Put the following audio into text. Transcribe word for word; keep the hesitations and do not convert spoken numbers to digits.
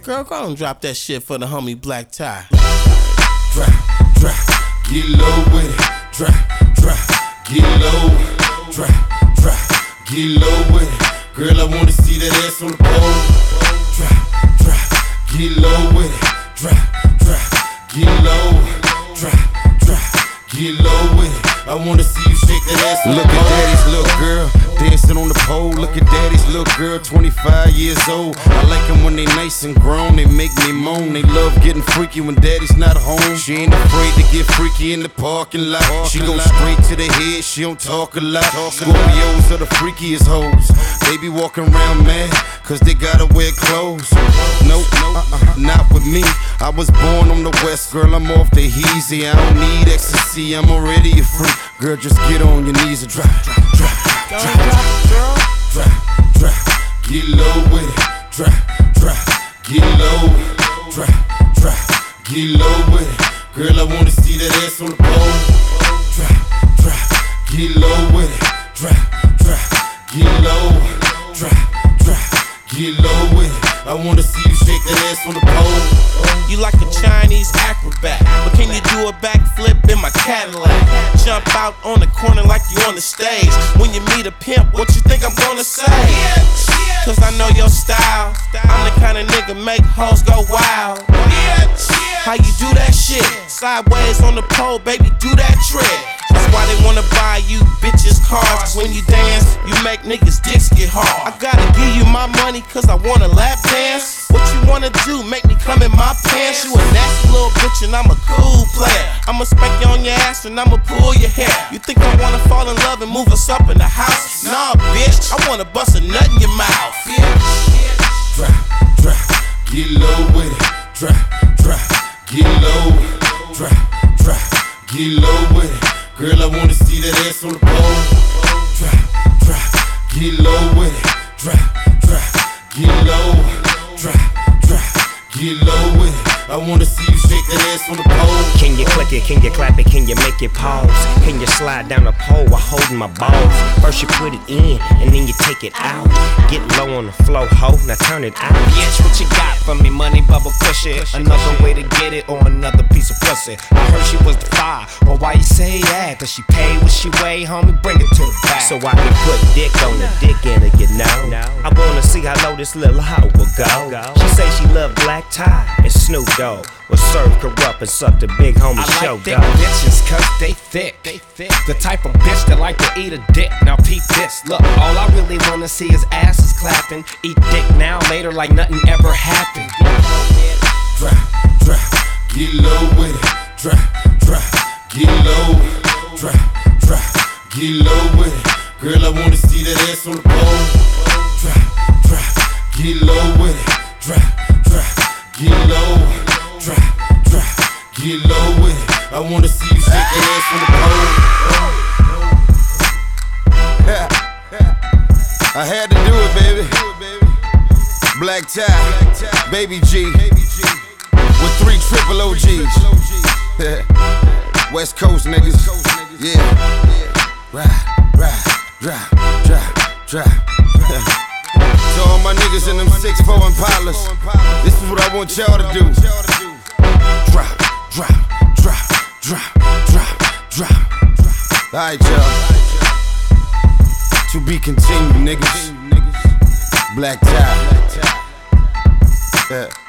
Girl, go and drop that shit for the homie Black Tie. Drop, drop, get low with it. Drop, drop, get low. Drop, drop, get low with it. Girl, I wanna see that ass on the pole. Drop, drop, get low with it. Drop, drop, get low. Drop, drop, get low with it. I wanna see you shake that ass on the pole. Look at daddy's little girl dancing on the pole. Look at daddy's little girl, twenty-five years old. I like them when they nice and grown, they make me moan. They love getting freaky when daddy's not home. She ain't afraid to get freaky in the parking lot. She go straight to the head, she don't talk a lot. Scorpios are the freakiest hoes. They be walking around mad, cause they gotta wear clothes. Nope, uh-uh, not with me. I was born on the west, girl, I'm off the easy. I don't need ecstasy, I'm already a freak. Girl, just get on your knees and drop, drop, drop. Drop, drop, drop, drop, get low with it. Drop, drop, get low. Drop, drop, get low with it. Girl, I wanna see that ass on the pole. Drop, drop, get low with it. Drop, drop, get low. Drop, drop, get low with it. I wanna see you shake that ass on the pole. You like a Chinese acrobat, but can you do a backflip in my Cadillac? Jump out on the corner like you on the stage. When you meet a pimp, what you think I'm gonna say? Cause I know your style. I'm the kind of nigga make hoes go wild. How you do that shit? Sideways on the pole, baby, do that trick. That's why they wanna buy you bitches cars. When you dance, you make niggas dicks get hard. I gotta give you my money cause I wanna lap dance. What you wanna do? Make me come in my pants. You a nasty little bitch and I'm a cool player. I'ma spank you on your ass and I'ma pull your hair. You think I wanna fall in love and move us up in the house? Nah, bitch, I wanna bust a nut in your mouth. Drop, drop, get low with it. Drop, drop, get low. Drop, drop, get low with it. Girl, I wanna see that ass on the pole. Drop, drop, get low with it. Drop, drop, get low. Drop, drop, get low with it. I wanna see you shake that ass on the pole. Can you click it, can you clap it, can you make it pause? Can you slide down the pole while holding my balls? First you put it in, and then you take it out. Get low on the flow, ho, now turn it out. Bitch, what you got for me? Money, bubble, cushion. Another way to get it, or another piece of pussy. I heard she was the fire, well why you say that? Cause she paid what she weigh, homie, bring it to the back. So I can put dick on the dick in it, you know. I wanna see how low this little hoe will go. She say she love Black Tie, it's Snoop Dogg. Will serve corrupt and suck the big homie I show, like thick dog. bitches cause they thick. they thick The type of bitch that like to eat a dick. Now peep this, look, all I really wanna see is asses clapping. Eat dick now, later like nothing ever happened. Drop, drop, get low with it. Drop, drop, get low. Drop, drop, get low with it. Girl, I wanna see that ass on the pole. Drop, drop, get low with it. Drop, drop, get low. Drop, drop, get low with it. I wanna see you shake that ass on the pole. I had to do it, baby. Black Tie, Baby G, with three triple O Gs. West Coast niggas, yeah. Ride, ride, drop, drop, drop. To all my niggas in them six four Impalas, this is what I want y'all to do. Drop, drop, drop, drop, drop, drop. Alright, y'all. To be continued, niggas. Black Tie. Yeah.